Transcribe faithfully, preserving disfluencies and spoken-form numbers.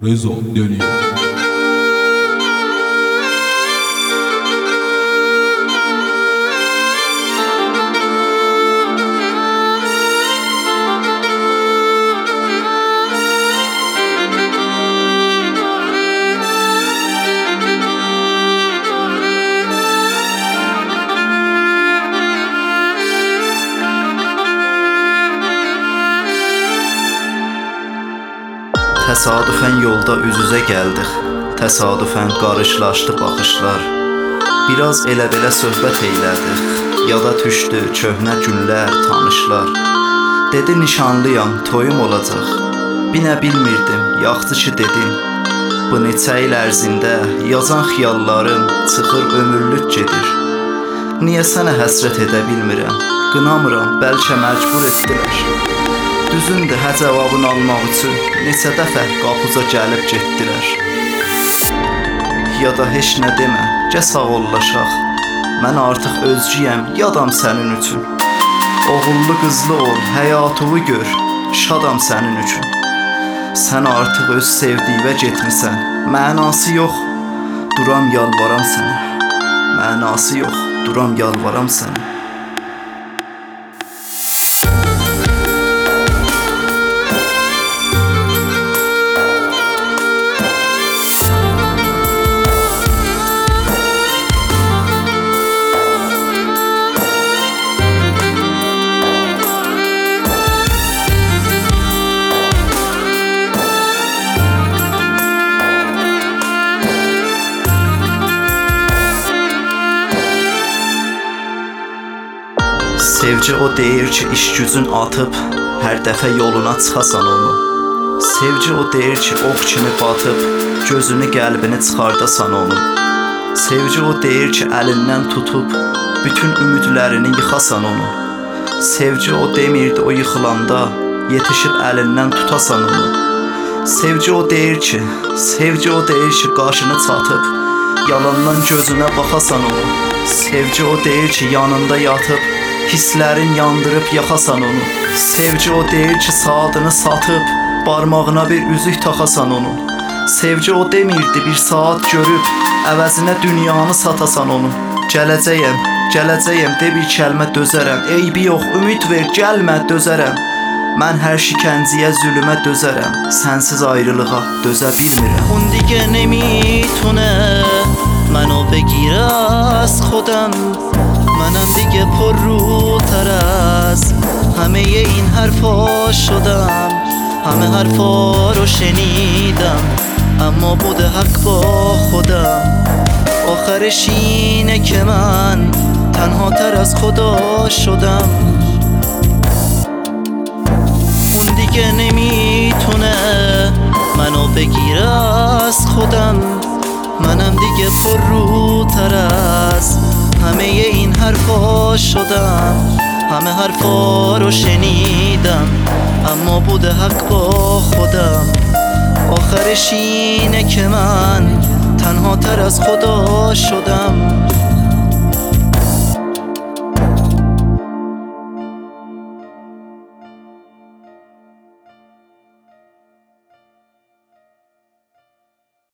رضا دنیا. Təsadüfən yolda üz-üzə gəldik. Təsadüfən qarşılaşdı baxışlar. Biraz elə-belə söhbət eylədik. Yada düşdü köhnə günlər, tanışlar. Dedi nişanlıyam, toyum olacaq. Binə bilmirdim, yaxşı ki dedim. Bu neçə il ərzində yazan xiyallarım çıxır ömürlük gedir. Niyə sənə həsrət edə bilmirəm? Qınamıram, bəlkə məcbur etdilər. Düzündür, hə cavabını almaq üçün neçə dəfə qapıza gəlib getdilər. Ya da heç nə demə, gəl sağollaşaq. Mən artıq özcüyəm, yadam sənin üçün. Oğullu qızlı ol, həyatımı gör, şadam sənin üçün. Sən artıq öz sevdiyivə getmisən, mənası yox, duram yalvaram sənə. Mənası yox, duram yalvaram sənə. Sevci o deyir ki, iş gücün atıb, hər dəfə yoluna çıxasan onu. Sevci o deyir ki, ox kimi batıb, gözünü, qəlbini çıxardasan onu. Sevci o deyir ki, əlindən tutub, bütün ümidlərini yıxasan onu. Sevci o demirdi o yıxılanda, yetişib əlindən tutasan onu. Sevci o deyir ki, sevci o deyir ki, qaşını çatıb, yalandan gözünə baxasan onu. Sevci o deyir ki, yanında yatıb, hisslərin yandırıb yaxasan onu. Sevci o deyir ki, saatını satıb, barmağına bir üzük taxasan onu. Sevci o demirdi bir saat görüb, əvəzinə dünyanı satasan onu. Gələcəyəm, gələcəyəm de bir kəlmə dözərəm. Eybi yox, ümid ver, gəlmə dözərəm. Mən hər şikənciyə, zülümə dözərəm. Sənsiz ayrılığa dözə bilmirəm. اون دیگه نمیتونه منو بگیره از خودم منم دیگه پر روتر از همه این حرفا شدم همه حرفا رو شنیدم اما بوده حق با خودم آخرش اینه که من تنها تر از خدا شدم اون دیگه نمیتونه منو بگیره از خودم منم دیگه پر روتر از همه این حرفا شدم همه حرفا رو شنیدم اما بوده حق با خودم آخرش اینه که من تنها تر از خدا شدم